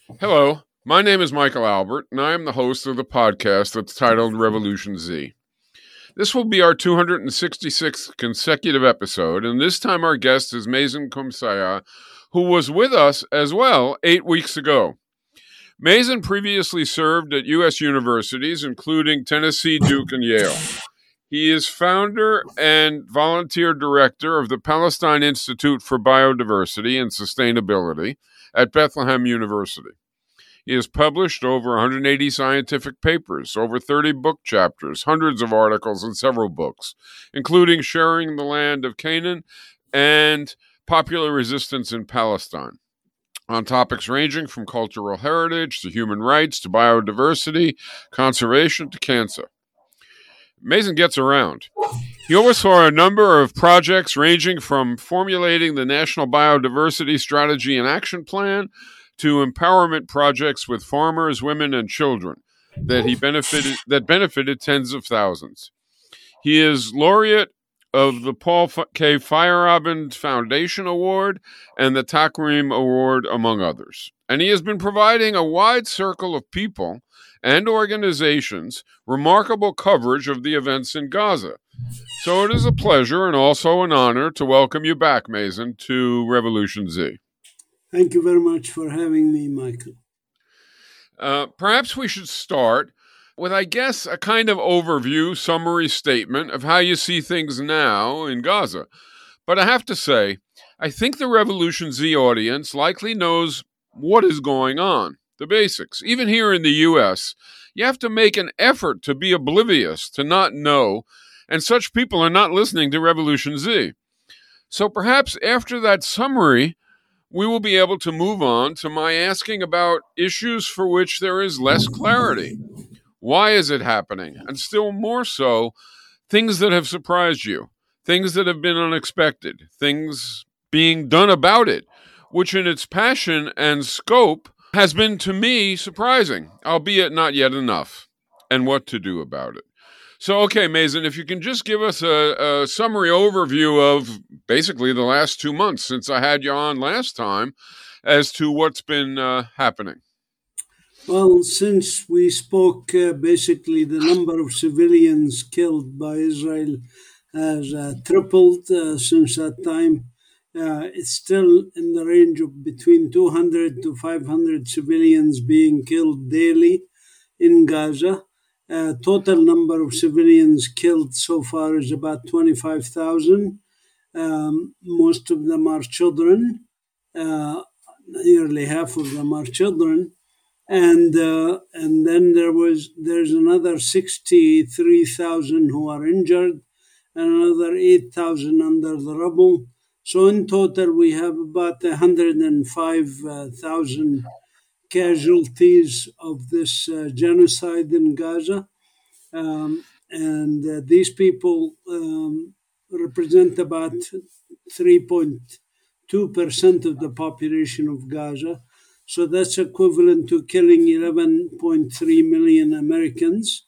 Hello, my name is Michael Albert, and I am the host of the podcast that's titled Revolution Z. This will be our 266th consecutive episode, and this time our guest is Mazen Kumsaya, who was with us as well 8 weeks ago. Mazen previously served at U.S. universities, including Tennessee, Duke, and Yale. He is founder and volunteer director of the Palestine Institute for Biodiversity and Sustainability at Bethlehem University. He has published over 180 scientific papers, over 30 book chapters, hundreds of articles, and several books, including Sharing the Land of Canaan and Popular Resistance in Palestine, on topics ranging from cultural heritage to human rights to biodiversity, conservation to cancer. Mazen gets around. He oversaw a number of projects ranging from formulating the National Biodiversity Strategy and Action Plan to empowerment projects with farmers, women, and children that benefited tens of thousands. He is laureate of the Paul K. Feyerabend Foundation Award and the Takrim Award, among others. And he has been providing a wide circle of people and organizations remarkable coverage of the events in Gaza. So it is a pleasure and also an honor to welcome you back, Mazen, to Revolution Z. Thank you very much for having me, Michael. Perhaps we should start with, I guess, a kind of overview, summary statement of how you see things now in Gaza. But I have to say, I think the Revolution Z audience likely knows what is going on, the basics. Even here in the U.S., you have to make an effort to be oblivious, to not know, and such people are not listening to Revolution Z. So perhaps after that summary, we will be able to move on to my asking about issues for which there is less clarity. Why is it happening? And still more so, things that have surprised you, things that have been unexpected, things being done about it, which in its passion and scope has been to me surprising, albeit not yet enough, and what to do about it. So, okay, Mazen, if you can just give us a summary overview of basically the last 2 months since I had you on last time as to what's been happening. Well, since we spoke, basically the number of civilians killed by Israel has tripled since that time. It's still in the range of between 200 to 500 civilians being killed daily in Gaza. Total number of civilians killed so far is about 25,000. Most of them are children. Nearly half of them are children. And then there's another 63,000 who are injured, and another 8,000 under the rubble. So in total, we have about 105,000 casualties of this genocide in Gaza. And these people represent about 3.2% of the population of Gaza. So that's equivalent to killing 11.3 million Americans.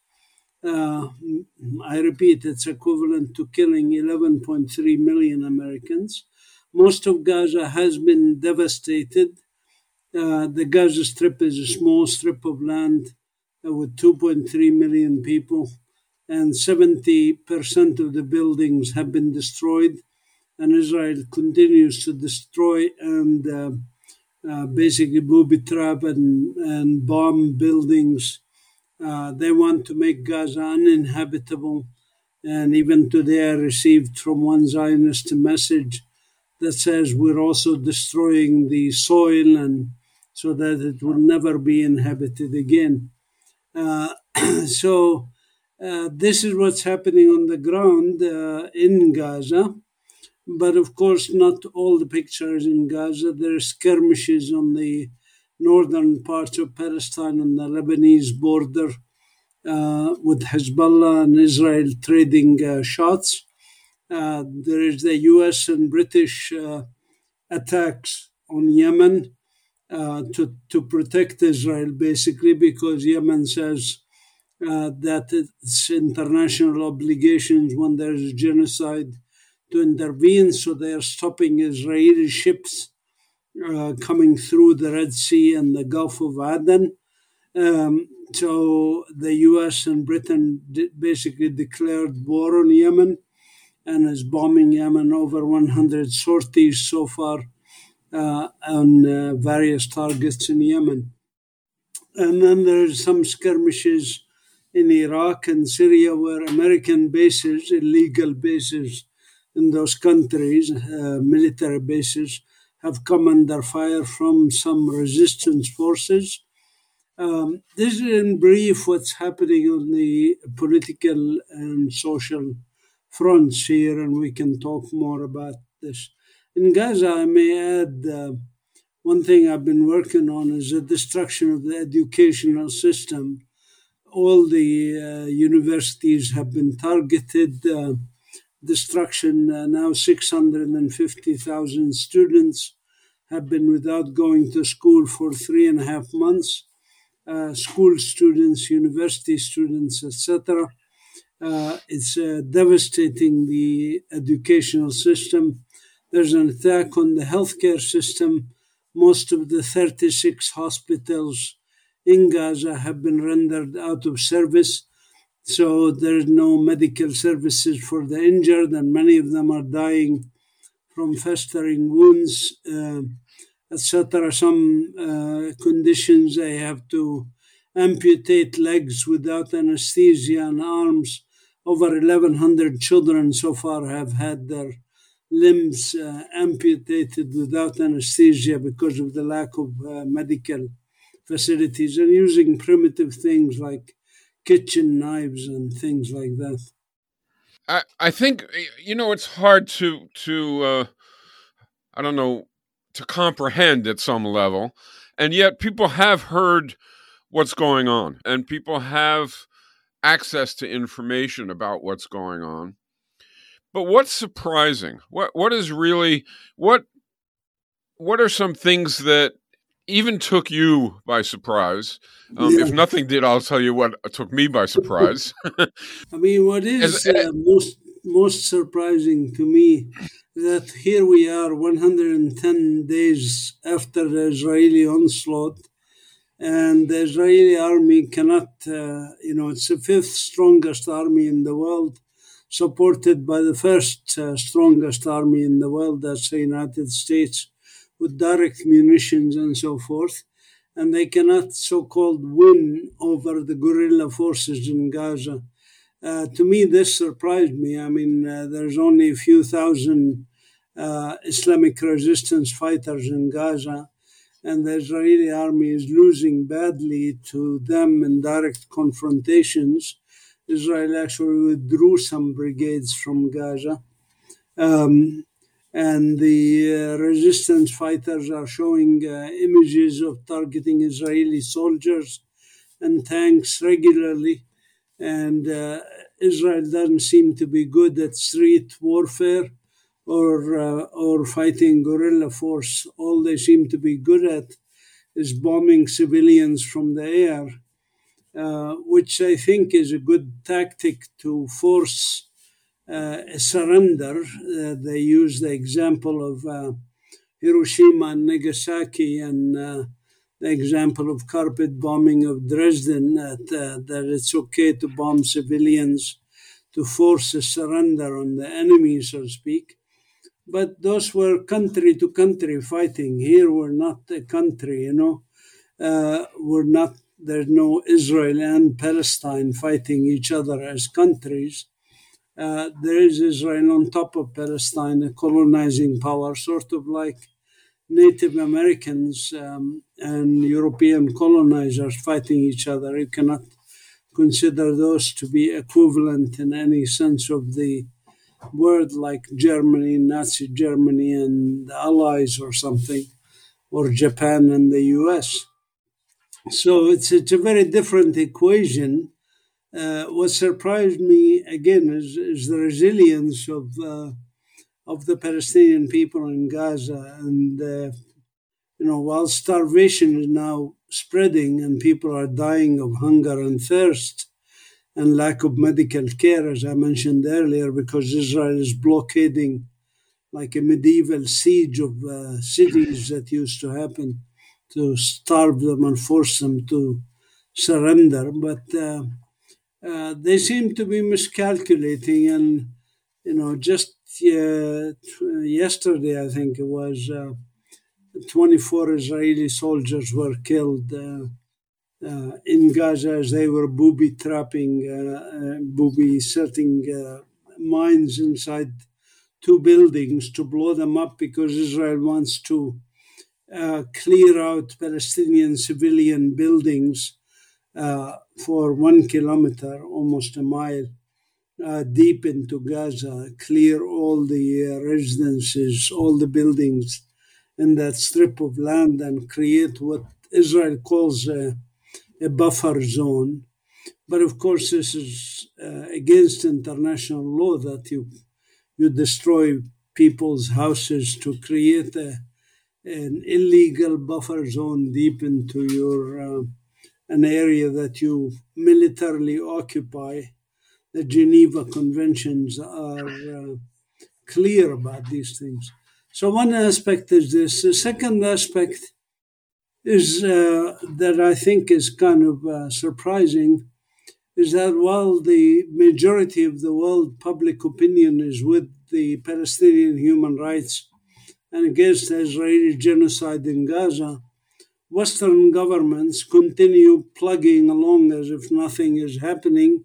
I repeat, it's equivalent to killing 11.3 million Americans. Most of Gaza has been devastated. The Gaza Strip is a small strip of land with 2.3 million people, and 70% of the buildings have been destroyed. And Israel continues to destroy and basically booby trap and bomb buildings. They want to make Gaza uninhabitable. And even today, I received from one Zionist a message that says we're also destroying the soil and so that it will never be inhabited again. So this is what's happening on the ground in Gaza. But of course, not all the pictures in Gaza. There are skirmishes on the northern parts of Palestine on the Lebanese border with Hezbollah and Israel trading shots. There is the US and British attacks on Yemen to protect Israel, basically, because Yemen says that it's international obligations when there is genocide to intervene. So they are stopping Israeli ships coming through the Red Sea and the Gulf of Aden. So the US and Britain basically declared war on Yemen and is bombing Yemen. Over 100 sorties so far on various targets in Yemen. And then there's some skirmishes in Iraq and Syria where American bases, illegal bases in those countries, military bases, have come under fire from some resistance forces. This is in brief what's happening on the political and social fronts here, and we can talk more about this. In Gaza, I may add one thing I've been working on is the destruction of the educational system. All the universities have been targeted. Destruction, now 650,000 students have been without going to school for 3.5 months. School students, university students, etc. It's devastating the educational system. There's an attack on the healthcare system. Most of the 36 hospitals in Gaza have been rendered out of service. So there's no medical services for the injured, and many of them are dying from festering wounds, etc. Some conditions they have to amputate legs without anesthesia and arms. Over 1,100 children so far have had their limbs amputated without anesthesia because of the lack of medical facilities, and using primitive things like kitchen knives and things like that. I think, it's hard to I don't know, to comprehend at some level, and yet people have heard what's going on, and people have access to information about what's going on. But what's surprising? What is really what are some things that even took you by surprise? If nothing did, I'll tell you what took me by surprise. I mean, what is most surprising to me that here we are 110 days after the Israeli onslaught, and the Israeli army cannot, it's the fifth strongest army in the world, supported by the first strongest army in the world, that's the United States, with direct munitions and so forth. And they cannot so-called win over the guerrilla forces in Gaza. To me, this surprised me. I mean, there's only a few thousand Islamic resistance fighters in Gaza, and the Israeli army is losing badly to them in direct confrontations. Israel actually withdrew some brigades from Gaza. And the resistance fighters are showing images of targeting Israeli soldiers and tanks regularly. And Israel doesn't seem to be good at street warfare or fighting guerrilla force. All they seem to be good at is bombing civilians from the air, which I think is a good tactic to force a surrender. They use the example of Hiroshima and Nagasaki and the example of carpet bombing of Dresden, that it's okay to bomb civilians to force a surrender on the enemy, so to speak. But those were country to country fighting. Here we're not a country, we're not, there's no Israel and Palestine fighting each other as countries. There is Israel on top of Palestine, a colonizing power, sort of like Native Americans and European colonizers fighting each other. You cannot consider those to be equivalent in any sense of the word, like Germany, Nazi Germany and the Allies or something, or Japan and the US. So it's a very different equation. What surprised me again is the resilience of the Palestinian people in Gaza, and while starvation is now spreading and people are dying of hunger and thirst and lack of medical care, as I mentioned earlier, because Israel is blockading like a medieval siege of cities that used to happen to starve them and force them to surrender. But they seem to be miscalculating, and just yesterday, I think it was, 24 Israeli soldiers were killed in Gaza as they were booby setting mines inside two buildings to blow them up because Israel wants to clear out Palestinian civilian buildings for 1 kilometer, almost a mile, deep into Gaza, clear all the residences, all the buildings in that strip of land, and create what Israel calls a buffer zone. But of course, this is against international law that you destroy people's houses to create an illegal buffer zone deep into your an area that you militarily occupy. The Geneva Conventions are clear about these things. So one aspect is this. The second aspect is that I think is kind of surprising, is that while the majority of the world public opinion is with the Palestinian human rights and against the Israeli genocide in Gaza, Western governments continue plugging along as if nothing is happening.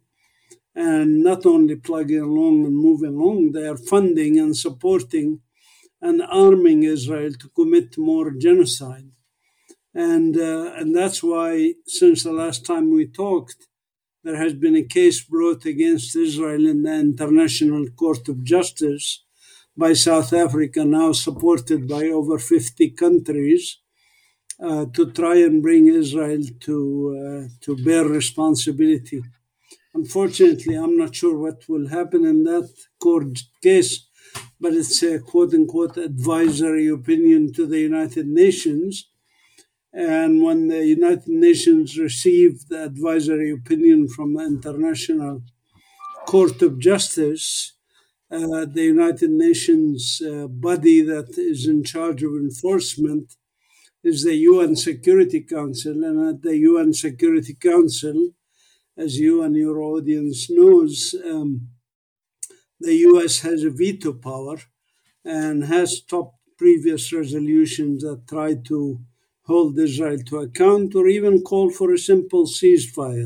And not only plugging along and moving along, they are funding and supporting and arming Israel to commit more genocide. And that's why, since the last time we talked, there has been a case brought against Israel in the International Court of Justice by South Africa, now supported by over 50 countries, to try and bring Israel to bear responsibility. Unfortunately, I'm not sure what will happen in that court case, but it's a quote-unquote advisory opinion to the United Nations. And when the United Nations received the advisory opinion from the International Court of Justice, the United Nations body that is in charge of enforcement is the UN Security Council. And at the UN Security Council, as you and your audience knows, the US has a veto power and has stopped previous resolutions that tried to hold Israel to account or even call for a simple ceasefire.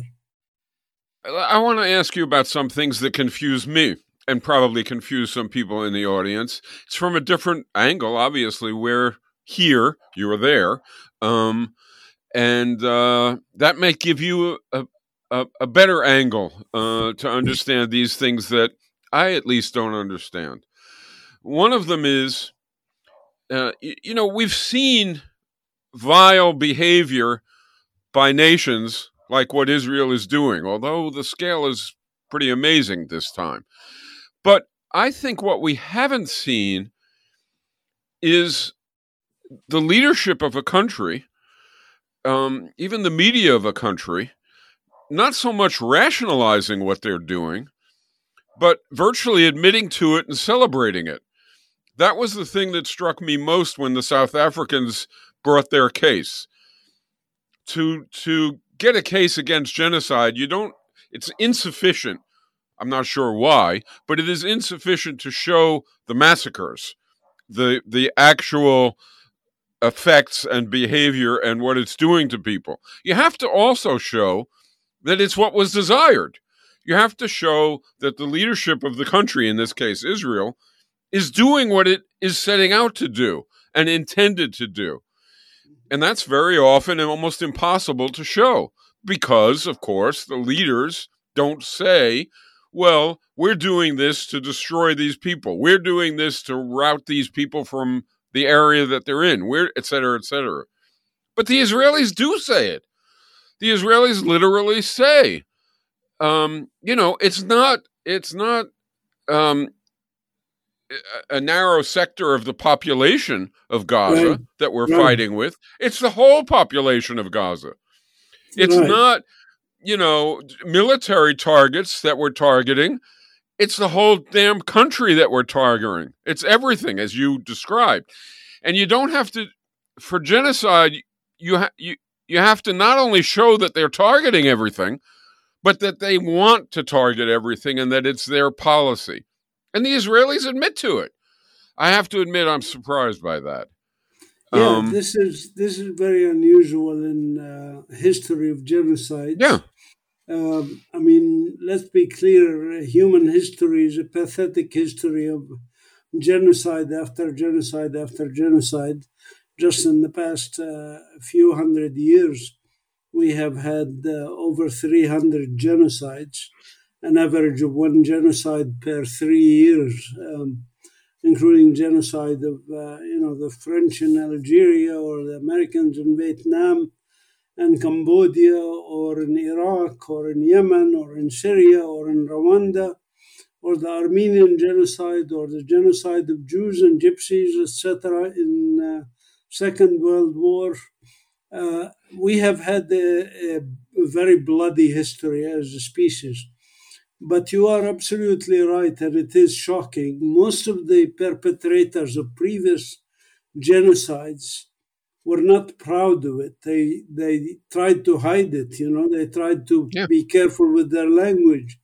I want to ask you about some things that confuse me and probably confuse some people in the audience. It's from a different angle, obviously. We're here, you were there, and that may give you a better angle to understand these things that I at least don't understand. One of them is, we've seen vile behavior by nations like what Israel is doing, although the scale is pretty amazing this time. But I think what we haven't seen is the leadership of a country, even the media of a country, not so much rationalizing what they're doing, but virtually admitting to it and celebrating it. That was the thing that struck me most when the South Africans brought their case. To get a case against genocide, it's insufficient. I'm not sure why, but it is insufficient to show the massacres, the actual effects and behavior and what it's doing to people. You have to also show that it's what was desired. You have to show that the leadership of the country, in this case Israel, is doing what it is setting out to do and intended to do. And that's very often and almost impossible to show because, of course, the leaders don't say, well, we're doing this to destroy these people. We're doing this to rout these people from the area that they're in, et cetera, et cetera. But the Israelis do say it. The Israelis literally say, it's not a narrow sector of the population of Gaza that we're fighting with. It's the whole population of Gaza. It's not, military targets that we're targeting. It's the whole damn country that we're targeting. It's everything, as you described. And you don't have to, for genocide, you have to not only show that they're targeting everything, but that they want to target everything and that it's their policy. And the Israelis admit to it. I have to admit, I'm surprised by that. Yeah, this is very unusual in history of genocide. Yeah. I mean, let's be clear, human history is a pathetic history of genocide after genocide after genocide. Just in the past few hundred years, we have had over 300 genocides, an average of one genocide per 3 years, including genocide of the French in Algeria or the Americans in Vietnam and Cambodia or in Iraq or in Yemen or in Syria or in Rwanda, or the Armenian genocide or the genocide of Jews and Gypsies, etc. in Second World War. We have had a very bloody history as a species. But you are absolutely right, and it is shocking. Most of the perpetrators of previous genocides were not proud of it. They tried to hide it, they tried to be careful with their language.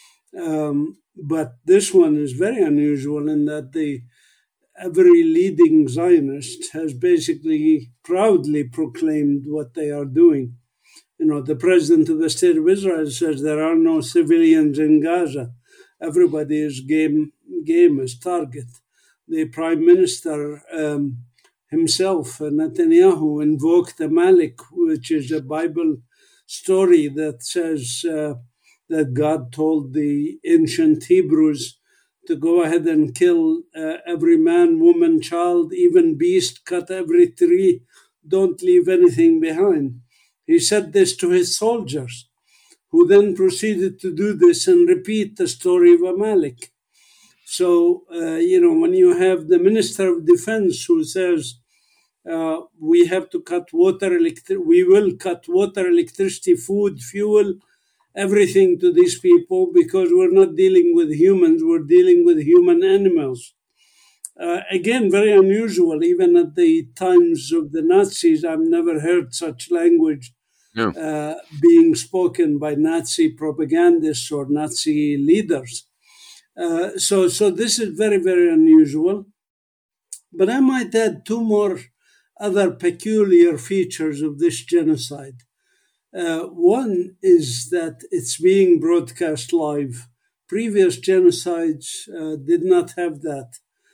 But this one is very unusual in that every leading Zionist has basically proudly proclaimed what they are doing. The president of the State of Israel says there are no civilians in Gaza. Everybody is game as target. The prime minister himself, Netanyahu, invoked Amalek, which is a Bible story that says that God told the ancient Hebrews to go ahead and kill every man, woman, child, even beast, cut every tree, don't leave anything behind. He said this to his soldiers, who then proceeded to do this and repeat the story of Amalek. So, when you have the Minister of Defense who says, we have to cut water, we will cut water, electricity, food, fuel, everything to these people because we're not dealing with humans, we're dealing with human animals. Again, very unusual. Even at the times of the Nazis, I've never heard such language being spoken by Nazi propagandists or Nazi leaders. So this is very, very unusual. But I might add two more other peculiar features of this genocide. One is that it's being broadcast live. Previous genocides did not have that.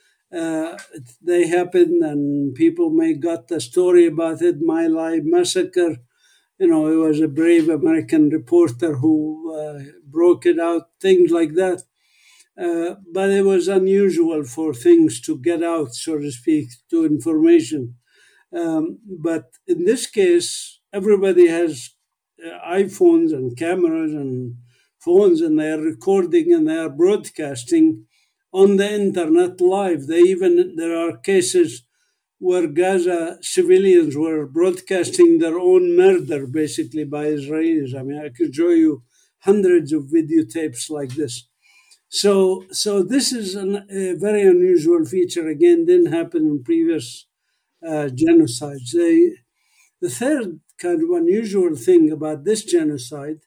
They happened and people may got the story about it, My Lai massacre. It was a brave American reporter who broke it out, things like that. But it was unusual for things to get out, so to speak, to information. But in this case, everybody has iPhones and cameras and phones, and they are recording and they are broadcasting on the internet live. There are cases where Gaza civilians were broadcasting their own murder, basically, by Israelis. I mean, I could show you hundreds of videotapes like this. So this is a very unusual feature. Again, didn't happen in previous genocides. The third kind of unusual thing about this genocide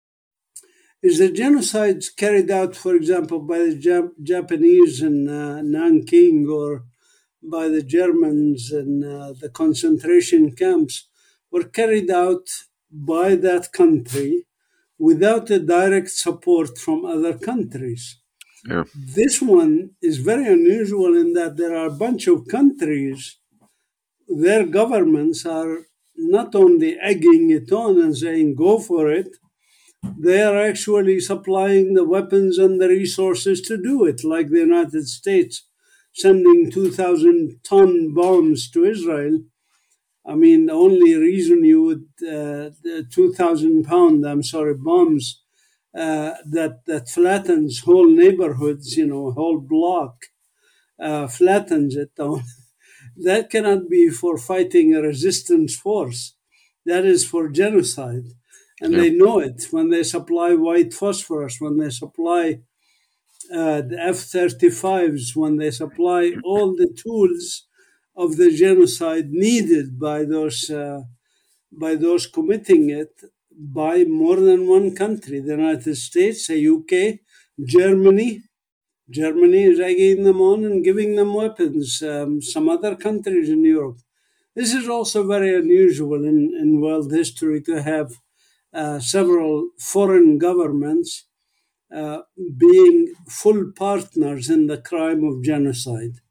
is the genocides carried out, for example, by the Japanese in Nanking or by the Germans in the concentration camps were carried out by that country without a direct support from other countries. Yeah. This one is very unusual in that there are a bunch of countries, their governments are not only egging it on and saying, go for it, they are actually supplying the weapons and the resources to do it, like the United States sending 2,000-ton bombs to Israel. I mean, the only reason you would, 2,000-pound, bombs that flattens whole neighborhoods, whole block, flattens it down. That cannot be for fighting a resistance force. That is for genocide. And they know it when they supply white phosphorus, when they supply the F-35s, when they supply all the tools of the genocide needed by those committing it, by more than one country: the United States, the UK, Germany. Germany is egging them on and giving them weapons. Some other countries in Europe. This is also very unusual in world history, to have several foreign governments being full partners in the crime of genocide.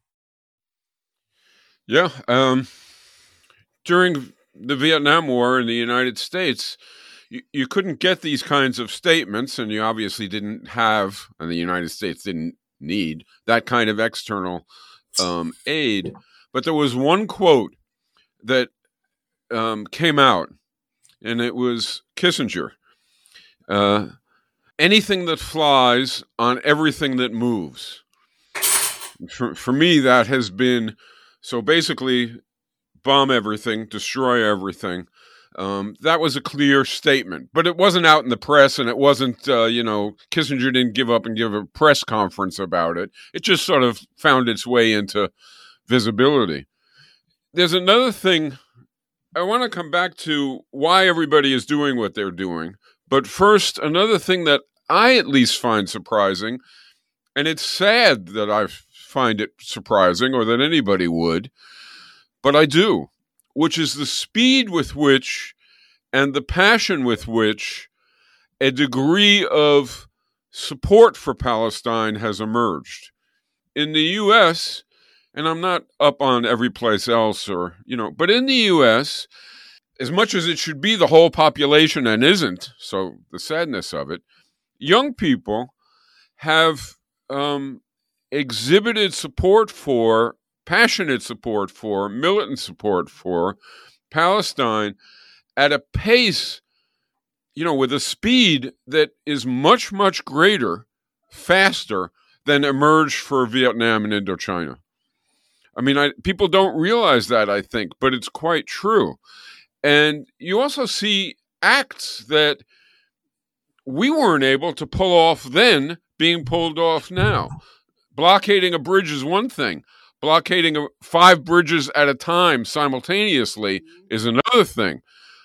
Yeah. During the Vietnam War in the United States, you couldn't get these kinds of statements, and you obviously didn't have, and the United States didn't need that kind of external aid. But there was one quote that came out, and it was Kissinger. Anything that flies on everything that moves. For me, that has been, so basically, bomb everything, destroy everything. That was a clear statement, but it wasn't out in the press, and it wasn't, Kissinger didn't give up and give a press conference about it. It just sort of found its way into visibility. There's another thing. I want to come back to why everybody is doing what they're doing. But first, another thing that I at least find surprising, and it's sad that I find it surprising, or that anybody would, but I do, which is the speed with which and the passion with which a degree of support for Palestine has emerged. In the U.S., and I'm not up on every place else, but in the U.S., as much as it should be the whole population and isn't, so the sadness of it, young people have exhibited passionate support for, militant support for Palestine at a pace, with a speed that is much, much greater, faster than emerged for Vietnam and Indochina. I mean, people don't realize that, I think, but it's quite true. And you also see acts that we weren't able to pull off then being pulled off now. Blockading a bridge is one thing. Blockading 5 bridges at a time simultaneously is another thing.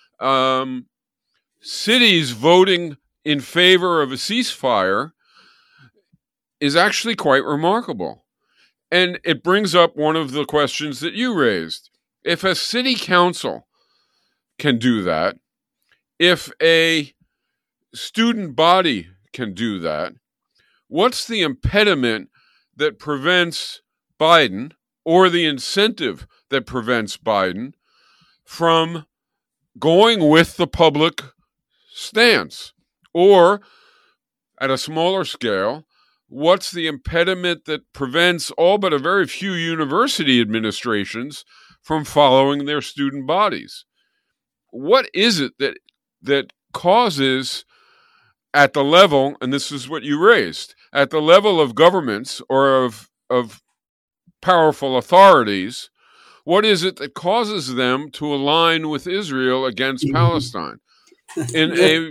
Cities voting in favor of a ceasefire is actually quite remarkable. And it brings up one of the questions that you raised. If a city council can do that, if a student body can do that, what's the impediment that prevents Biden, or the incentive that prevents Biden from going with the public stance? Or, at a smaller scale, what's the impediment that prevents all but a very few university administrations from following their student bodies? What is it that causes, at the level, and this is what you raised, at the level of governments or of powerful authorities, what is it that causes them to align with Israel against Palestine in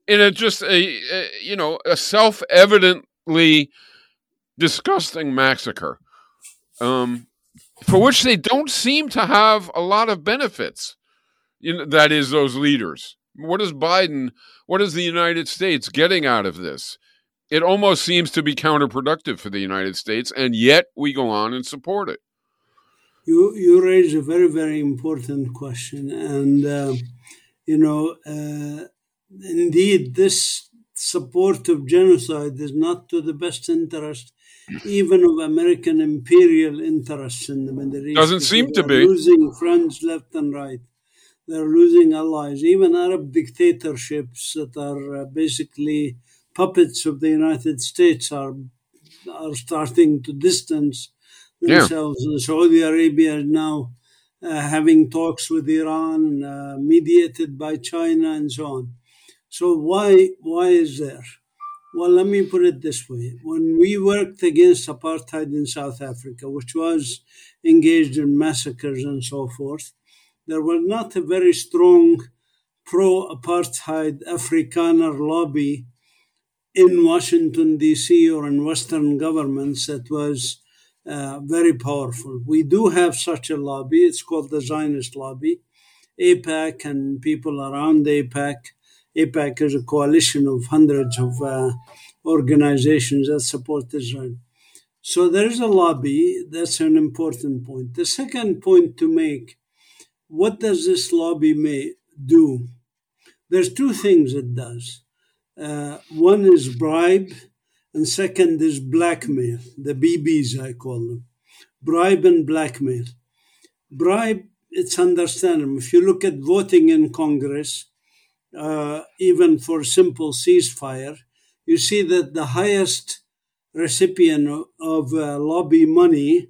a self-evidently disgusting massacre, for which they don't seem to have a lot of benefits? That is, those leaders. What is the United States getting out of this? It almost seems to be counterproductive for the United States, and yet we go on and support it. You raise a very, very important question. And, indeed, this support of genocide is not to the best interest, even of American imperial interests in the Middle East. Doesn't seem to be. Losing friends left and right. They're losing allies. Even Arab dictatorships that are basically puppets of the United States are starting to distance themselves. Yeah. Saudi Arabia is now having talks with Iran, mediated by China, and so on. So why is there? Well, let me put it this way. When we worked against apartheid in South Africa, which was engaged in massacres and so forth, there was not a very strong pro-apartheid Afrikaner lobby in Washington, D.C., or in Western governments that was very powerful. We do have such a lobby. It's called the Zionist lobby. AIPAC and people around AIPAC. AIPAC is a coalition of hundreds of organizations that support Israel. So there is a lobby. That's an important point. The second point to make, what does this lobby do? There's two things it does. One is bribe, and second is blackmail, the BBs, I call them. Bribe and blackmail. Bribe, it's understandable. If you look at voting in Congress, even for simple ceasefire, you see that the highest recipient of lobby money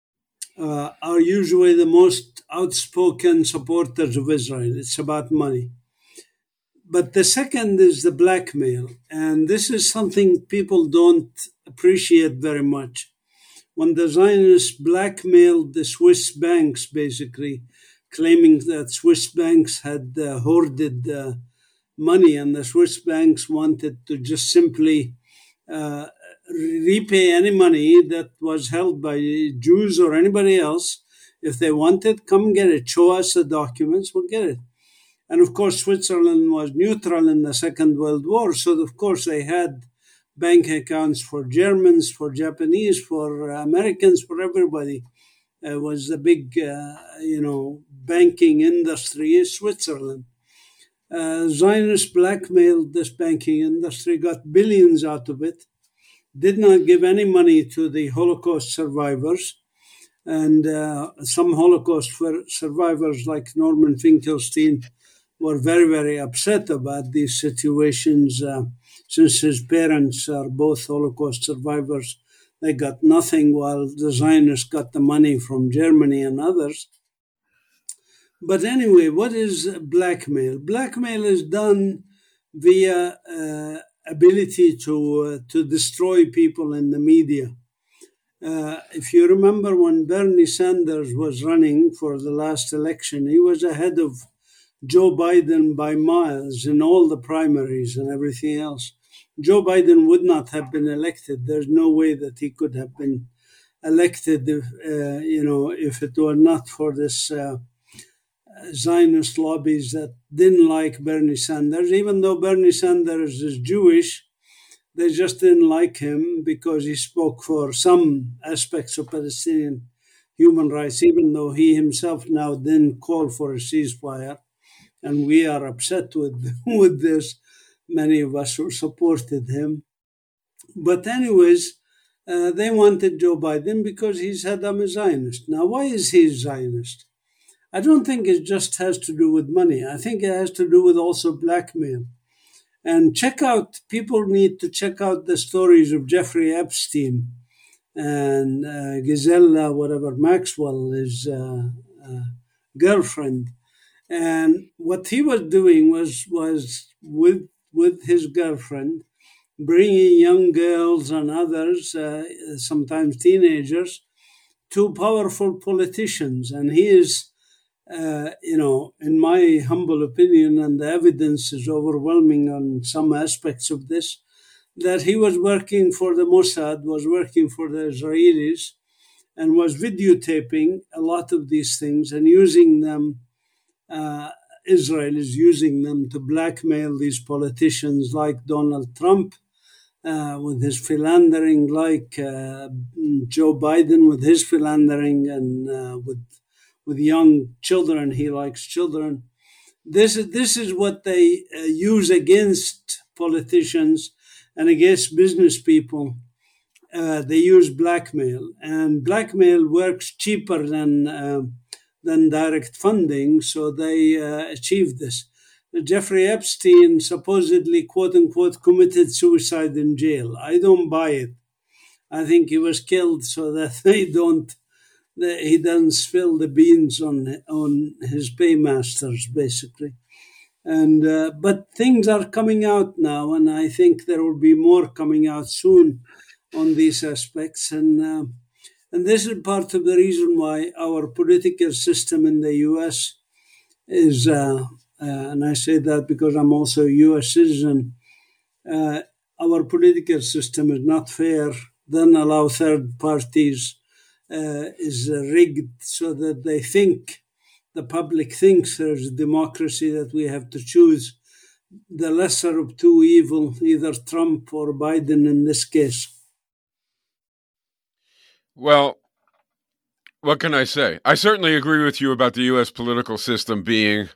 are usually the most outspoken supporters of Israel. It's about money. But the second is the blackmail. And this is something people don't appreciate very much. When the Zionists blackmailed the Swiss banks, basically, claiming that Swiss banks had hoarded money, and the Swiss banks wanted to just simply repay any money that was held by Jews or anybody else. If they wanted, come get it. Show us the documents, we'll get it. And of course, Switzerland was neutral in the Second World War, so of course they had bank accounts for Germans, for Japanese, for Americans, for everybody. It was the big, banking industry in Switzerland. Zionists blackmailed this banking industry, got billions out of it, did not give any money to the Holocaust survivors. And some Holocaust survivors like Norman Finkelstein were very, very upset about these situations. Since his parents are both Holocaust survivors, they got nothing while the Zionists got the money from Germany and others. But anyway, what is blackmail? Blackmail is done via ability to destroy people in the media. If you remember when Bernie Sanders was running for the last election, he was ahead of Joe Biden by miles in all the primaries and everything else. Joe Biden would not have been elected. There's no way that he could have been elected if it were not for this Zionist lobbies that didn't like Bernie Sanders. Even though Bernie Sanders is Jewish, they just didn't like him because he spoke for some aspects of Palestinian human rights, even though he himself now didn't call for a ceasefire. And we are upset with this, many of us who supported him. But anyways, they wanted Joe Biden because he's Saddam Zionist. Now, why is he Zionist? I don't think it just has to do with money. I think it has to do with also blackmail. And people need to check out the stories of Jeffrey Epstein and Gisela, whatever, Maxwell, his girlfriend. And what he was doing was with his girlfriend, bringing young girls and others, sometimes teenagers, to powerful politicians. And he is, in my humble opinion, and the evidence is overwhelming on some aspects of this, that he was working for the Mossad, was working for the Israelis, and was videotaping a lot of these things and using them. Israel is using them to blackmail these politicians like Donald Trump with his philandering, like Joe Biden with his philandering, and with young children. He likes children. This is what they use against politicians and against business people. They use blackmail, and blackmail works cheaper than direct funding, so they achieved this. Jeffrey Epstein supposedly, quote unquote, committed suicide in jail. I don't buy it. I think he was killed so that he doesn't spill the beans on his paymasters, basically. And but things are coming out now, and I think there will be more coming out soon on these aspects. And this is part of the reason why our political system in the U.S. is, and I say that because I'm also a U.S. citizen, our political system is not fair, then allow third parties is rigged so that they think, the public thinks there's democracy, that we have to choose the lesser of two evil, either Trump or Biden in this case. Well, what can I say? I certainly agree with you about the U.S. political system being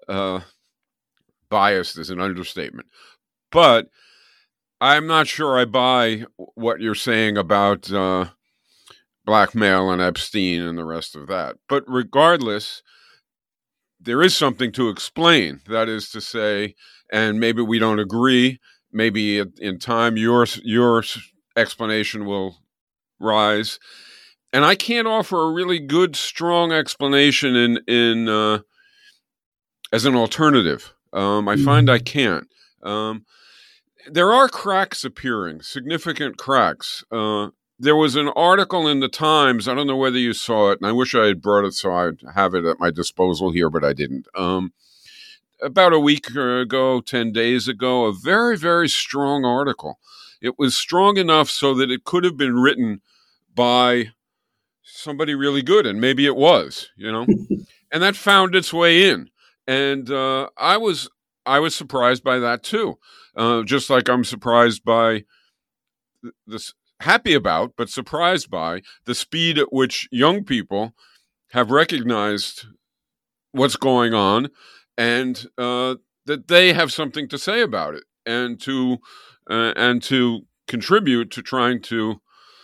biased is an understatement. But I'm not sure I buy what you're saying about blackmail and Epstein and the rest of that. But regardless, there is something to explain. That is to say, and maybe we don't agree, maybe in time your explanation will rise. And I can't offer a really good, strong explanation in as an alternative. I find I can't. There are cracks appearing, significant cracks. There was an article in the Times, I don't know whether you saw it, and I wish I had brought it so I'd have it at my disposal here, but I didn't. About a week ago, 10 days ago, a very, very strong article. It was strong enough so that it could have been written by somebody really good, and maybe it was, and that found its way in. And I was surprised by that too. Just like I'm surprised by this, happy about, but surprised by the speed at which young people have recognized what's going on, and that they have something to say about it, and to contribute to trying to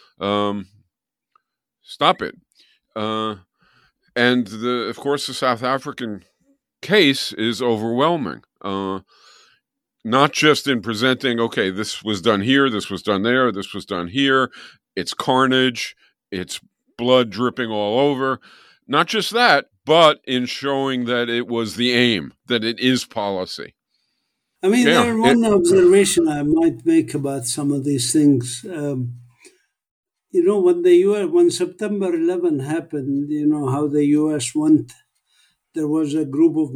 stop it. And of course, the South African case is overwhelming. Not just in presenting, okay, this was done here, this was done there, this was done here. It's carnage, it's blood dripping all over. Not just that, but in showing that it was the aim, that it is policy. I mean, there's one observation I might make about some of these things. When September 11 happened, how the U.S. went. There was a group of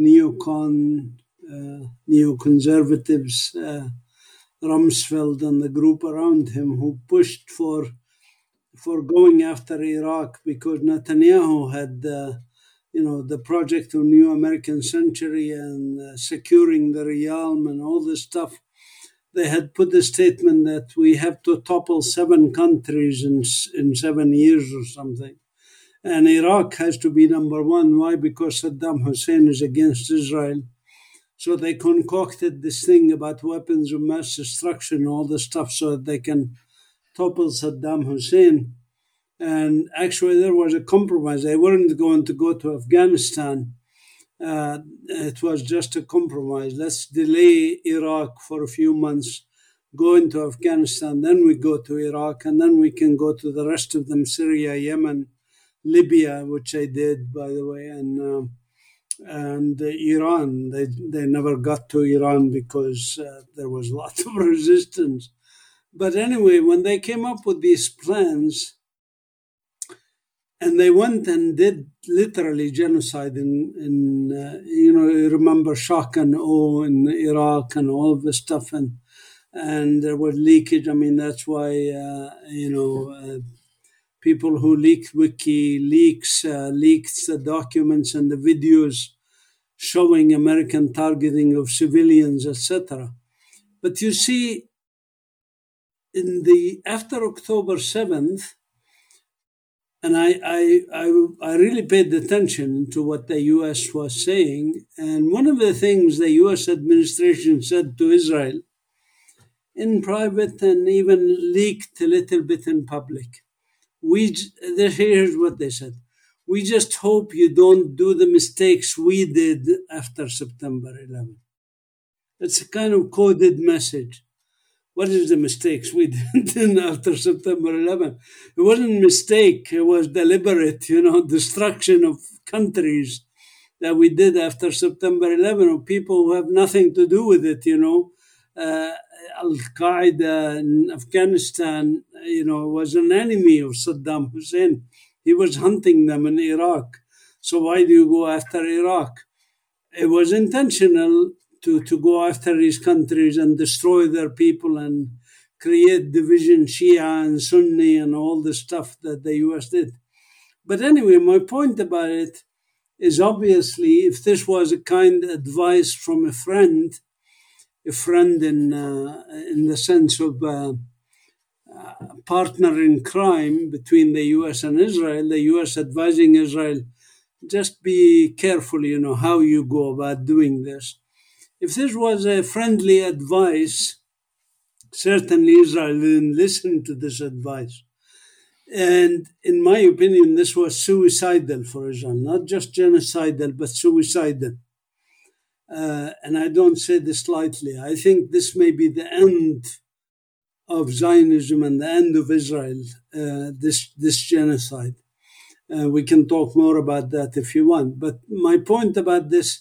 neoconservatives, Rumsfeld and the group around him, who pushed for going after Iraq because Netanyahu had, the project of New American Century and securing the realm and all this stuff. They had put the statement that we have to topple 7 countries in 7 years or something. And Iraq has to be number one. Why? Because Saddam Hussein is against Israel. So they concocted this thing about weapons of mass destruction, all this stuff, so that they can topple Saddam Hussein. And actually, there was a compromise. They weren't going to go to Afghanistan. It was just a compromise. Let's delay Iraq for a few months, go into Afghanistan, then we go to Iraq, and then we can go to the rest of them, Syria, Yemen, Libya, which I did, by the way, and Iran. They never got to Iran because there was lots of resistance. But anyway, when they came up with these plans, and they went and did literally genocide in you remember shock and awe in Iraq and all this stuff, and there was leakage. I mean, that's why people who leaked WikiLeaks leaked the documents and the videos showing American targeting of civilians, etc. But you see, after October 7th, and I really paid attention to what the U.S. was saying. And one of the things the U.S. administration said to Israel in private and even leaked a little bit in public, here's what they said. We just hope you don't do the mistakes we did after September 11. It's a kind of coded message. What is the mistakes we did after September 11? It wasn't a mistake. It was deliberate, destruction of countries that we did after September 11, of people who have nothing to do with it, Al-Qaeda in Afghanistan, was an enemy of Saddam Hussein. He was hunting them in Iraq. So why do you go after Iraq? It was intentional to go after these countries and destroy their people and create division, Shia and Sunni, and all the stuff that the US did. But anyway, my point about it is obviously if this was a kind advice from a friend in the sense of partner in crime between the US and Israel, the US advising Israel, just be careful, how you go about doing this. If this was a friendly advice, certainly Israel didn't listen to this advice. And in my opinion, this was suicidal for Israel, not just genocidal, but suicidal. And I don't say this lightly. I think this may be the end of Zionism and the end of Israel, this genocide. We can talk more about that if you want. But my point about this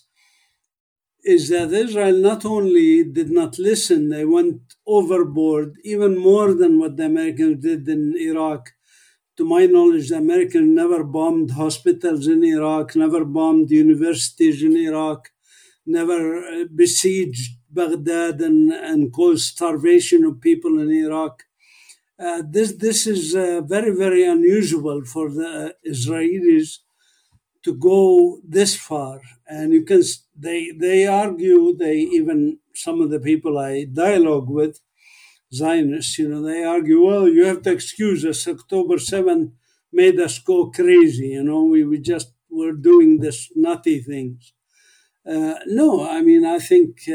is that Israel not only did not listen, they went overboard even more than what the Americans did in Iraq. To my knowledge, the Americans never bombed hospitals in Iraq, never bombed universities in Iraq, never besieged Baghdad and caused starvation of people in Iraq. This is very, very unusual for the Israelis to go this far. And you can they argue, even some of the people I dialogue with, Zionists, they argue, well, you have to excuse us. October 7 made us go crazy. We just were doing this nutty things. No, I mean, I think,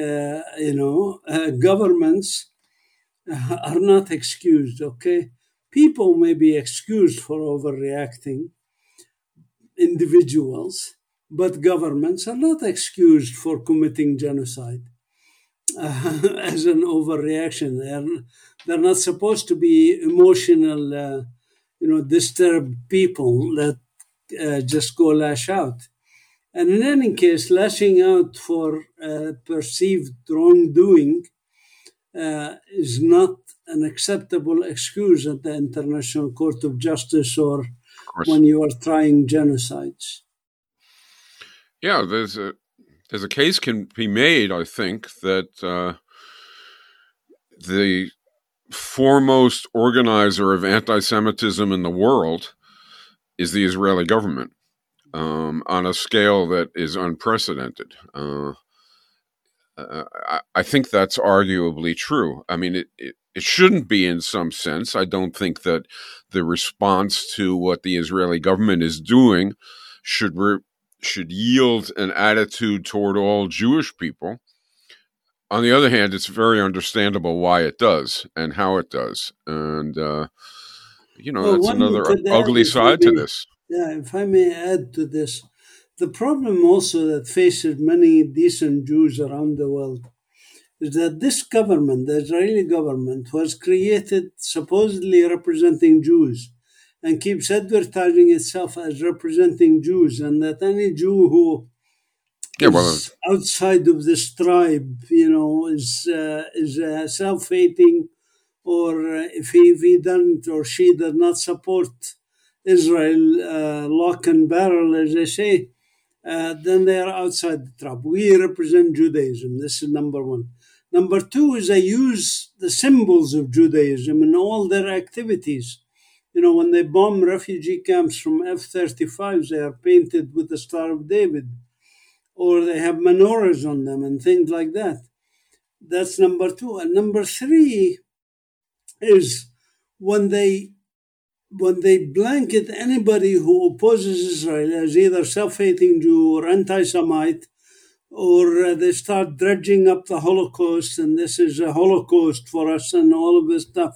governments are not excused, okay? People may be excused for overreacting, individuals, but governments are not excused for committing genocide as an overreaction. They're not supposed to be emotional, disturbed people that just go lash out. And in any case, lashing out for perceived wrongdoing is not an acceptable excuse at the International Court of Justice or when you are trying genocides. Yeah, there's a case can be made, I think, that the foremost organizer of anti-Semitism in the world is the Israeli government on a scale that is unprecedented. I think that's arguably true. I mean, it shouldn't be in some sense. I don't think that the response to what the Israeli government is doing should yield an attitude toward all Jewish people. On the other hand, it's very understandable why it does and how it does. And, that's another ugly side to this. Yeah, if I may add to this, the problem also that faces many decent Jews around the world is that this government, the Israeli government, was created supposedly representing Jews and keeps advertising itself as representing Jews, and that any Jew who is outside of this tribe, is self-hating, or if he doesn't or she does not support Israel, lock and barrel, as they say, then they are outside the tribe. We represent Judaism. This is number one. Number two is they use the symbols of Judaism in all their activities. When they bomb refugee camps from F-35s, they are painted with the Star of David, or they have menorahs on them and things like that. That's number two. And number three is when they blanket anybody who opposes Israel as either self-hating Jew or anti-Semite, or they start dredging up the Holocaust, and this is a Holocaust for us and all of this stuff.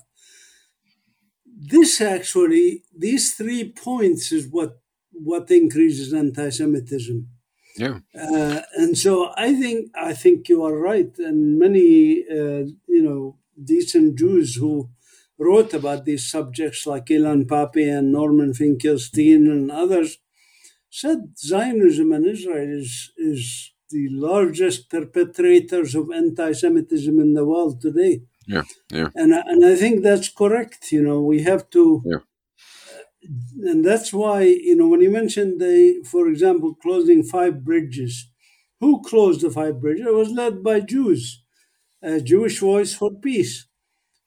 These 3 points is what increases anti-Semitism. Yeah. And so I think you are right. And many, decent Jews who wrote about these subjects like Ilan Pappé and Norman Finkelstein and others said Zionism and Israel is the largest perpetrators of anti-Semitism in the world today. Yeah, yeah. And I think that's correct. We have to... Yeah. And that's why, when you mentioned for example, closing 5 bridges, who closed the 5 bridges? It was led by Jews, Jewish Voice for Peace.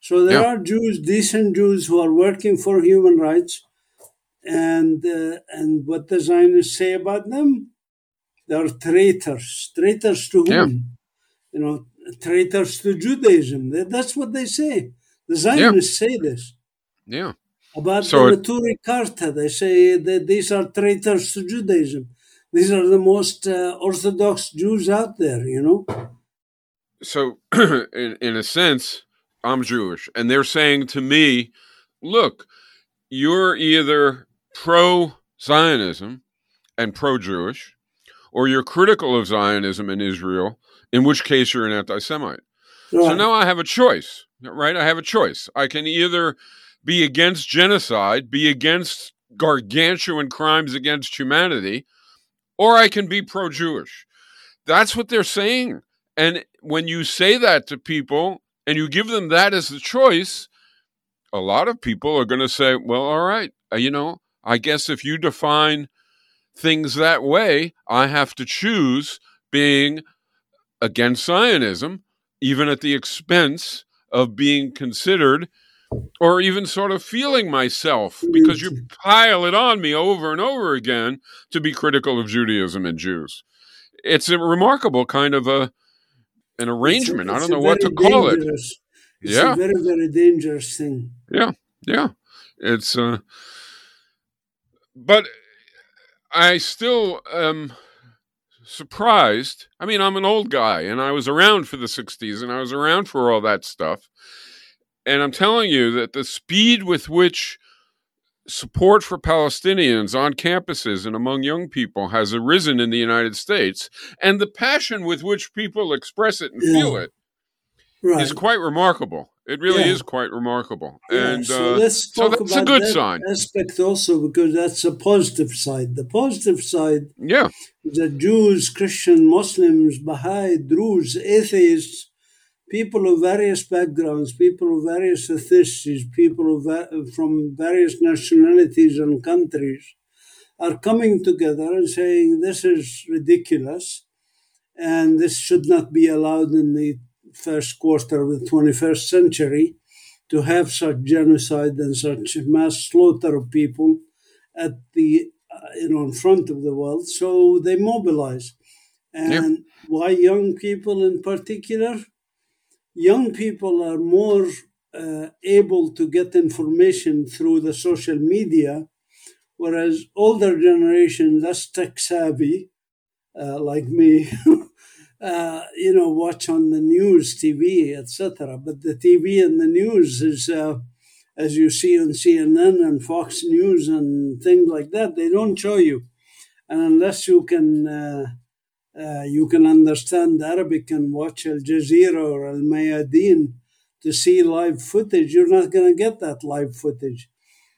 So there Yeah. are Jews, decent Jews, who are working for human rights, and what the Zionists say about them, they are traitors. Traitors to Yeah. whom? Traitors to Judaism. That's what they say. The Yeah. Zionists say this Yeah. about the So it Neturei Karta. They say that these are traitors to Judaism. These are the most Orthodox Jews out there. so in a sense, I'm Jewish, and they're saying to me, look, you're either pro Zionism and pro Jewish, or you're critical of Zionism in Israel, in which case you're an anti Semite. So Right. now I have a choice, right? I have a choice. I can either be against genocide, be against gargantuan crimes against humanity, or I can be pro Jewish. That's what they're saying. And when you say that to people and you give them that as the choice, a lot of people are going to say, well, all right, I guess if you define things that way, I have to choose being against Zionism, even at the expense of being considered or even sort of feeling myself, because you pile it on me over and over again to be critical of Judaism and Jews. It's a remarkable kind of an arrangement. I It's don't a know what very to call it. dangerous. It's a Yeah, very, very dangerous thing. yeah, yeah. It's but I still am surprised. I mean, I'm an old guy, and I was around for the '60s, and I was around for all that stuff. And I'm telling you that the speed with which support for Palestinians on campuses and among young people has arisen in the United States, and the passion with which people express it and feel Yeah. it, is Right. quite remarkable. It really Yeah. is quite remarkable. Yeah. And So let's so talk that's a about good that sign. aspect also, because that's a positive side. The positive side Yeah. is that Jews, Christian, Muslims, Baha'i, Druze, atheists, people of various backgrounds, people of various ethnicities, people from various nationalities and countries are coming together and saying this is ridiculous and this should not be allowed in the first quarter of the 21st century, to have such genocide and such mass slaughter of people at the in front of the world. So they mobilize. Yeah. And why young people in particular? Young people are more able to get information through the social media, whereas older generation, less tech savvy, like me, watch on the news, TV, etc. But the TV and the news is, as you see on CNN and Fox News and things like that, they don't show you. And unless you can understand Arabic and watch Al Jazeera or Al Mayadeen to see live footage, you're not going to get that live footage.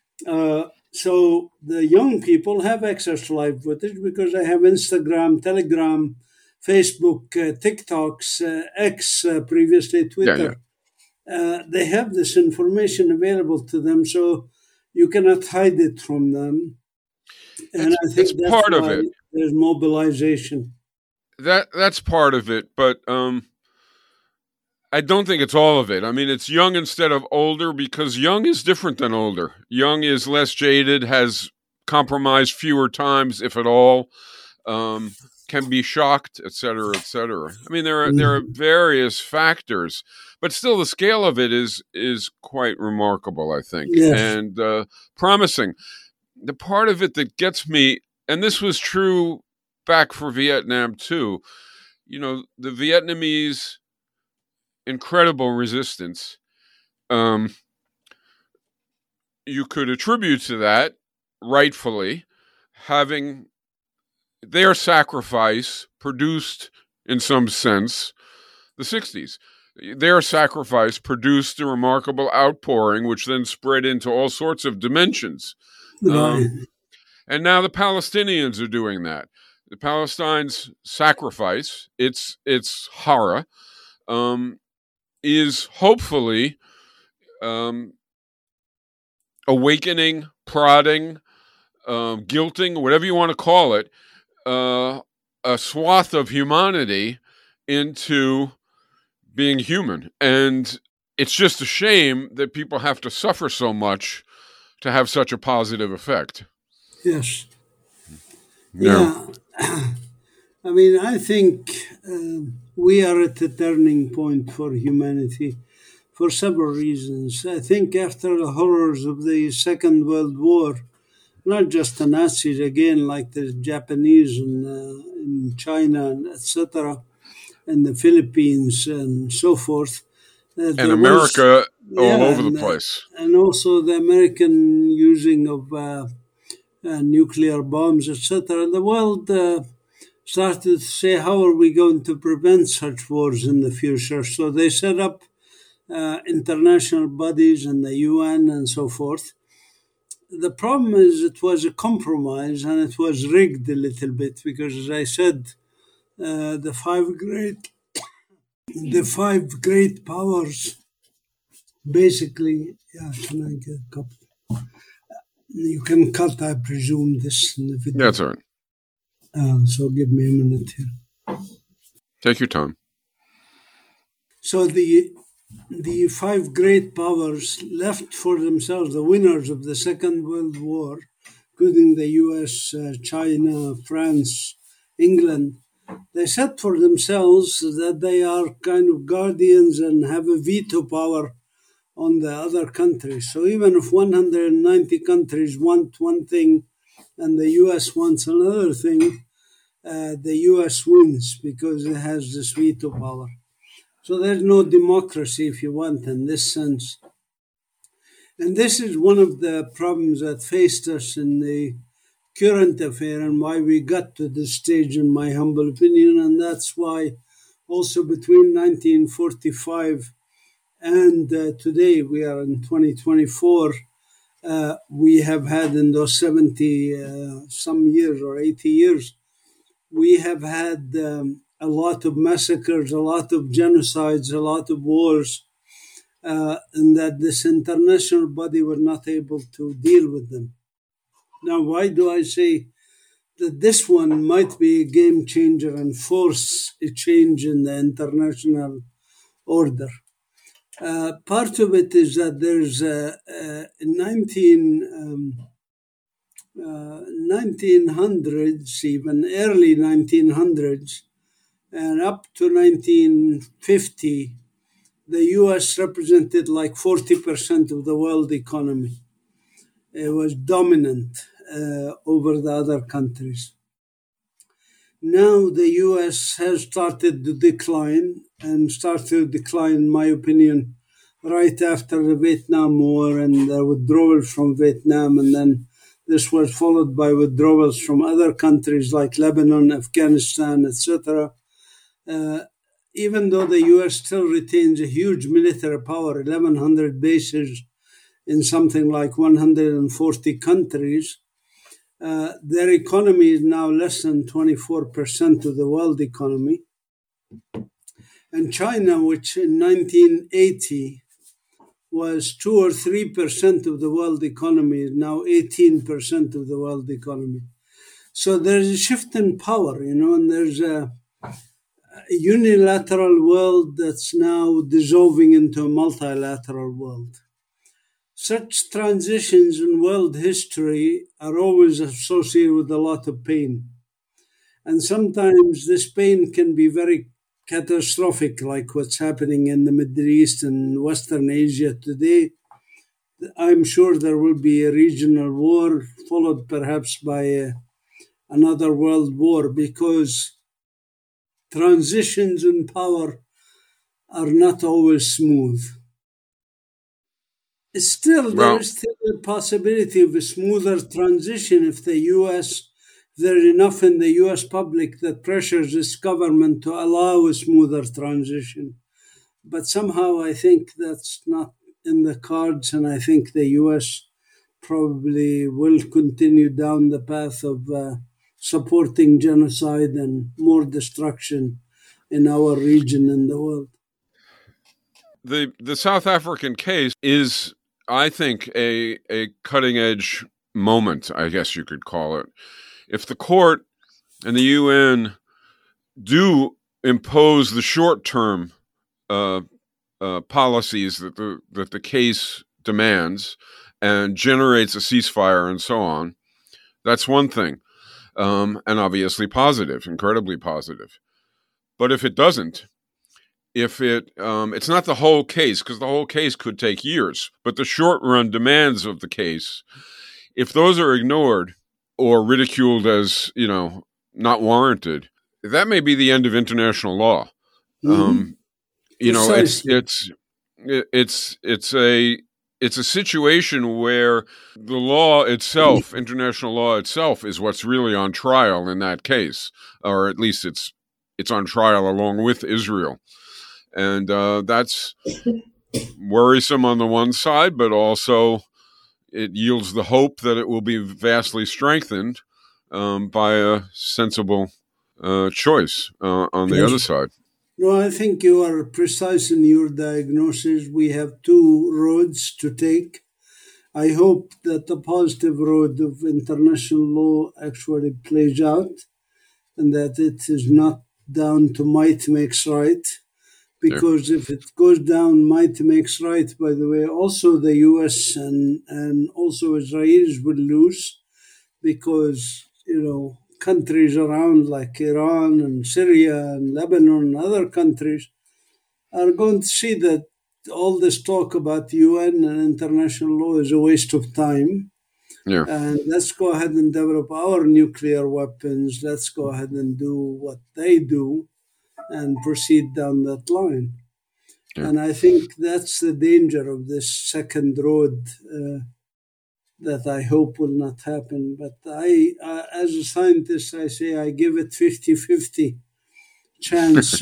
So the young people have access to live footage because they have Instagram, Telegram, Facebook, TikToks, X, previously Twitter. They have this information available to them, so you cannot hide it from them. And I think It's that's part of why it. there's mobilization. That's part of it, but I don't think it's all of it. I mean, it's young instead of older, because young is different than older. Young is less jaded, has compromised fewer times, if at all, can be shocked, et cetera, et cetera. I mean, there are various factors, but still the scale of it is quite remarkable, I think, Yes. and promising. The part of it that gets me, and this was true back for Vietnam too, the Vietnamese incredible resistance, you could attribute to that, rightfully, having their sacrifice produced, in some sense, the 60s. Their sacrifice produced a remarkable outpouring, which then spread into all sorts of dimensions. Right. And now the Palestinians are doing that. The Palestine's sacrifice, its horror, is hopefully awakening, prodding, guilting, whatever you want to call it, a swath of humanity into being human. And it's just a shame that people have to suffer so much to have such a positive effect. Yes. Yeah. I mean, I think we are at a turning point for humanity for several reasons. I think after the horrors of the Second World War, not just the Nazis, again, like the Japanese in China, etc., and the Philippines and so forth. And America all over the and, place. And also the American using of nuclear bombs, etc. The world started to say, how are we going to prevent such wars in the future? So they set up international bodies and the UN and so forth. The problem is it was a compromise and it was rigged a little bit because, as I said, the five great powers basically. Yeah, can I get a cup? You can cut, I presume, this in the video. That's all right. So give me a minute here. Take your time. So the five great powers left for themselves, the winners of the Second World War, including the US, China, France, England, they set for themselves that they are kind of guardians and have a veto power on the other countries. So even if 190 countries want one thing and the US wants another thing, the US wins because it has this veto power. So there's no democracy, if you want, in this sense. And this is one of the problems that faced us in the current affair and why we got to this stage, in my humble opinion. And that's why also between 1945 and today, we are in 2024, we have had in those 70 some years or 80 years, we have had a lot of massacres, a lot of genocides, a lot of wars, and that this international body were not able to deal with them. Now, why do I say that this one might be a game changer and force a change in the international order? Part of it is that there's 1900s, even early 1900s, and up to 1950, the US represented like 40% of the world economy. It was dominant over the other countries. Now the US has started to decline, in my opinion, right after the Vietnam War and the withdrawal from Vietnam. And then this was followed by withdrawals from other countries like Lebanon, Afghanistan, etc. Even though the US still retains a huge military power, 1,100 bases in something like 140 countries, their economy is now less than 24% of the world economy. And China, which in 1980 was 2 or 3% of the world economy, is now 18% of the world economy. So there's a shift in power, and there's a unilateral world that's now dissolving into a multilateral world. Such transitions in world history are always associated with a lot of pain. And sometimes this pain can be very catastrophic, like what's happening in the Middle East and Western Asia today. I'm sure there will be a regional war, followed perhaps by another world war, because transitions in power are not always smooth. Still, there is still a possibility of a smoother transition if there's enough in the US public that pressures this government to allow a smoother transition. But somehow I think that's not in the cards, and I think the US probably will continue down the path of supporting genocide and more destruction in our region and the world. The South African case is, I think, a cutting-edge moment, I guess you could call it. If the court and the UN do impose the short-term policies that the case demands and generates a ceasefire and so on, that's one thing, and obviously positive, incredibly positive. But if it doesn't, if it's not the whole case, because the whole case could take years, but the short run demands of the case, if those are ignored or ridiculed as, not warranted, that may be the end of international law. Mm-hmm. It's a situation where the law itself, international law itself, is what's really on trial in that case, or at least it's on trial along with Israel. And that's worrisome on the one side, but also it yields the hope that it will be vastly strengthened by a sensible choice on the other side. No, I think you are precise in your diagnosis. We have two roads to take. I hope that the positive road of international law actually plays out and that it is not down to might makes right. Because if it goes down, might makes right, by the way, also the US and also Israelis will lose because, countries around like Iran and Syria and Lebanon and other countries are going to see that all this talk about UN and international law is a waste of time. Yeah. And let's go ahead and develop our nuclear weapons. Let's go ahead and do what they do and proceed down that line. Yeah. And I think that's the danger of this second road that I hope will not happen. But I as a scientist, I say I give it 50-50 chance.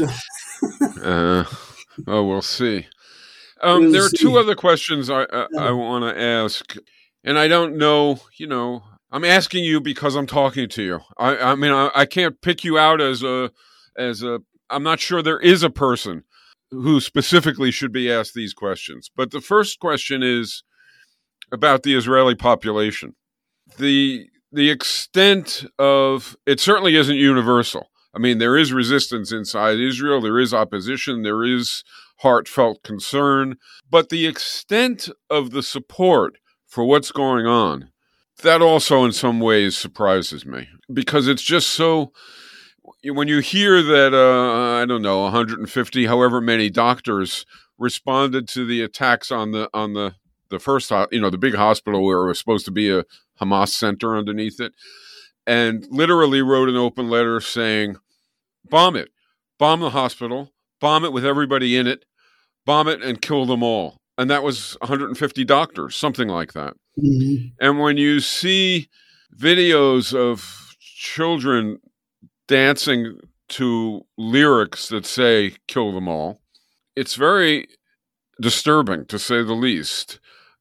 We'll see. There are two other questions I want to ask. And I don't know, I'm asking you because I'm talking to you. I can't pick you out as a I'm not sure there is a person who specifically should be asked these questions. But the first question is about the Israeli population. The extent of it certainly isn't universal. I mean, there is resistance inside Israel. There is opposition. There is heartfelt concern. But the extent of the support for what's going on, that also in some ways surprises me because it's just so... When you hear that, 150, however many doctors responded to the attacks on the first, the big hospital where it was supposed to be a Hamas center underneath it, and literally wrote an open letter saying, bomb it, bomb the hospital, bomb it with everybody in it, bomb it and kill them all. And that was 150 doctors, something like that. Mm-hmm. And when you see videos of children dancing to lyrics that say kill them all, it's very disturbing to say the least.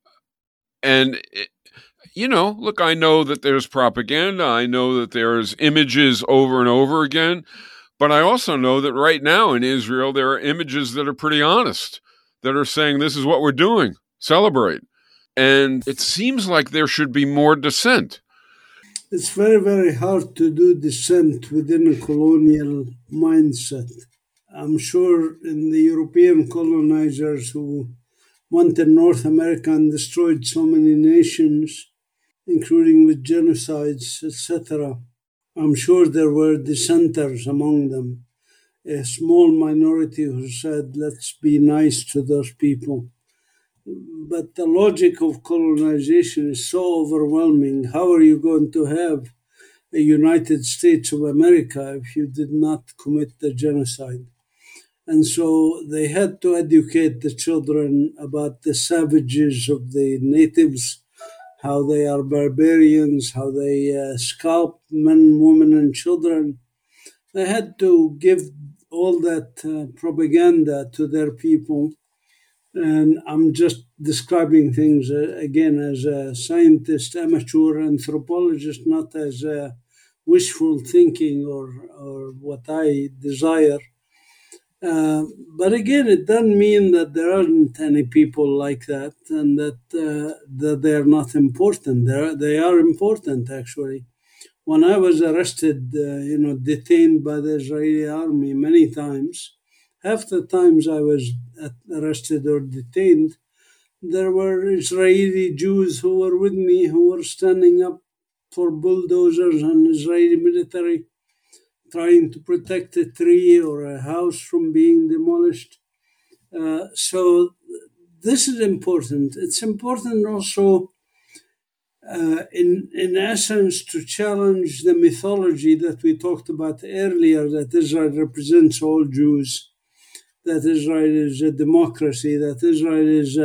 And look, I know that there's propaganda, I know that there's images over and over again, but I also know that right now in Israel there are images that are pretty honest, that are saying this is what we're doing, celebrate. And it seems like there should be more dissent. It's very, very hard to do dissent within a colonial mindset. I'm sure in the European colonizers who went in North America and destroyed so many nations, including with genocides, etc., I'm sure there were dissenters among them, a small minority who said, let's be nice to those people. But the logic of colonization is so overwhelming. How are you going to have a United States of America if you did not commit the genocide? And so they had to educate the children about the savages of the natives, how they are barbarians, how they scalp men, women, and children. They had to give all that propaganda to their people. And I'm just describing things, again, as a scientist, amateur anthropologist, not as a wishful thinking or what I desire. But again, it doesn't mean that there aren't any people like that and that they're not important. They are important, actually. When I was arrested, detained by the Israeli army many times, half the times I was arrested or detained, there were Israeli Jews who were with me, who were standing up for bulldozers and Israeli military, trying to protect a tree or a house from being demolished. So this is important. It's important also, in essence, to challenge the mythology that we talked about earlier, that Israel represents all Jews, that Israel is a democracy, that Israel is,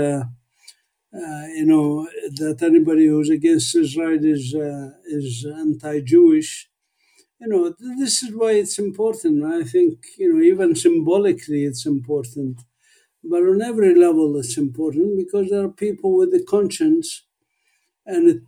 that anybody who's against Israel is anti-Jewish. This is why it's important. I think, even symbolically it's important. But on every level it's important because there are people with a conscience, and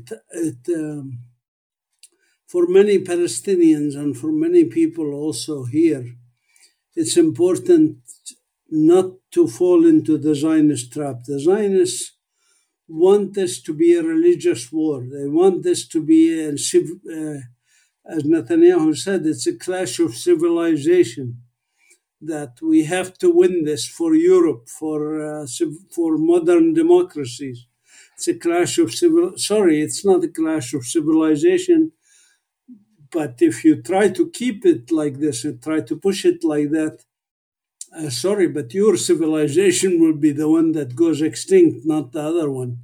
for many Palestinians and for many people also here, it's important not to fall into the Zionist trap. The Zionists want this to be a religious war. They want this to be, as Netanyahu said, it's a clash of civilization, that we have to win this for Europe, for modern democracies. It's a clash of it's not a clash of civilization, but if you try to keep it like this and try to push it like that, but your civilization will be the one that goes extinct, not the other one,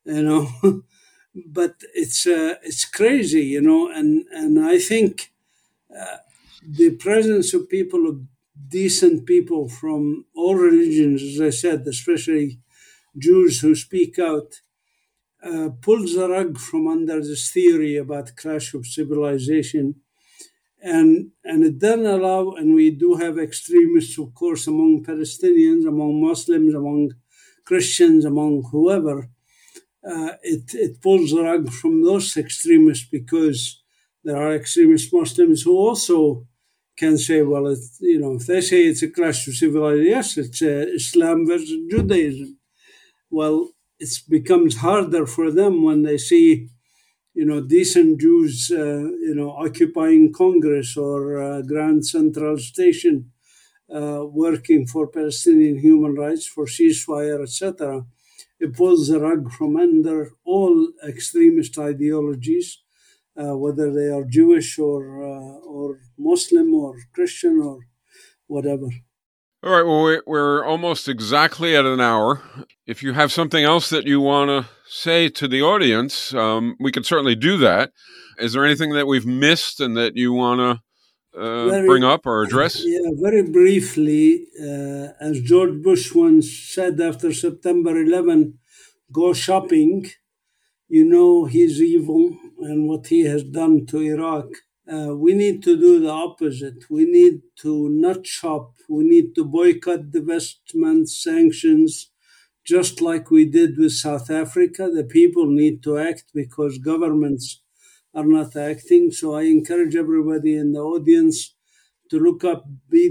But it's crazy, and I think the presence of decent people from all religions, as I said, especially Jews who speak out, pulls the rug from under this theory about clash of civilization. And it doesn't allow, and we do have extremists, of course, among Palestinians, among Muslims, among Christians, among whoever. It pulls the rug from those extremists, because there are extremist Muslims who also can say, well, if they say it's a clash of civilization, yes, it's Islam versus Judaism. Well, it becomes harder for them when they see, decent Jews, occupying Congress or Grand Central Station, working for Palestinian human rights, for ceasefire, etc. It pulls the rug from under all extremist ideologies, whether they are Jewish or Muslim or Christian or whatever. All right, well, we're almost exactly at an hour. If you have something else that you want to say to the audience, we can certainly do that. Is there anything that we've missed and that you want to bring up or address? Yeah, very briefly, as George Bush once said after September 11, go shopping. He's evil and what he has done to Iraq. We need to do the opposite. We need to not shop. We need to boycott, divestment, sanctions, just like we did with South Africa. The people need to act because governments are not acting. So I encourage everybody in the audience to look up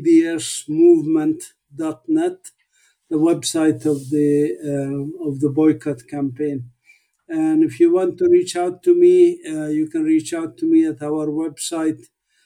bdsmovement.net, the website of the boycott campaign. And if you want to reach out to me, you can reach out to me at our website,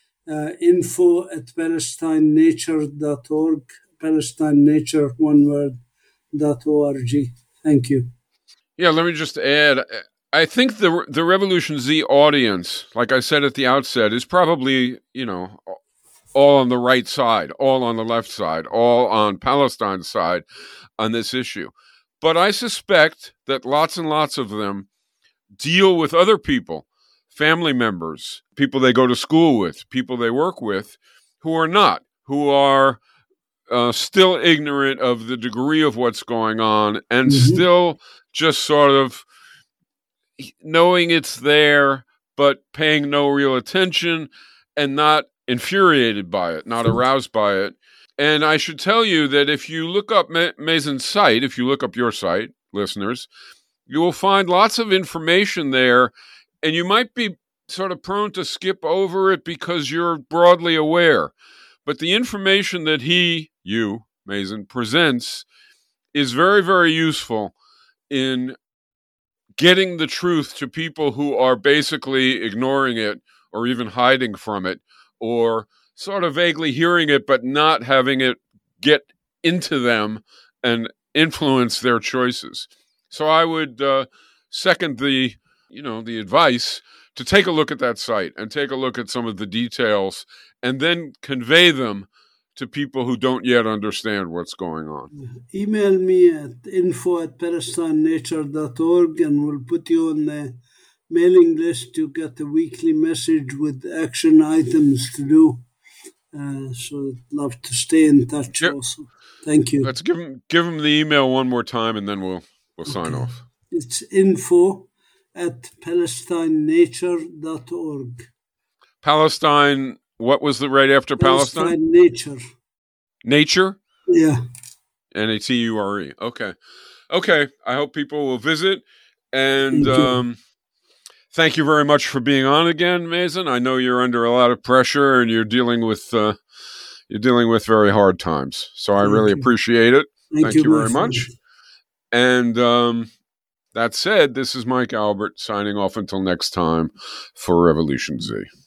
info@palestinenature.org, palestinenature, one word, .org. Thank you. Yeah, let me just add, I think the Revolution Z audience, like I said at the outset, is probably, all on the right side, all on the left side, all on Palestine's side on this issue. But I suspect that lots and lots of them deal with other people, family members, people they go to school with, people they work with, who are not, who are still ignorant of the degree of what's going on and still just sort of knowing it's there, but paying no real attention and not infuriated by it, not aroused by it. And I should tell you that if you look up Mazen's site, if you look up your site, listeners, you will find lots of information there, and you might be sort of prone to skip over it because you're broadly aware. But the information that you, Mazen, presents is very, very useful in getting the truth to people who are basically ignoring it or even hiding from it or sort of vaguely hearing it but not having it get into them and influence their choices. So I would second the advice to take a look at that site and take a look at some of the details and then convey them to people who don't yet understand what's going on. Email me at info@palestinenature.org and we'll put you on the mailing list to get a weekly message with action items to do. So I'd love to stay in touch also. Thank you. Let's give them the email one more time and then we'll sign off. It's info@palestinenature.org. Palestine, what was the right after Palestine? Nature. Nature? Yeah. Nature. Okay. I hope people will visit. And thank you very much for being on again, Mazen. I know you're under a lot of pressure and you're dealing with very hard times. So I really appreciate it. Thank you very much. And that said, this is Mike Albert signing off until next time for Revolution Z.